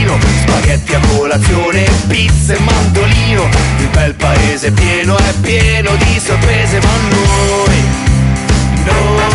spuntino, spaghetti a colazione, pizza e mandolino. Il bel paese pieno è pieno di sorprese, ma noi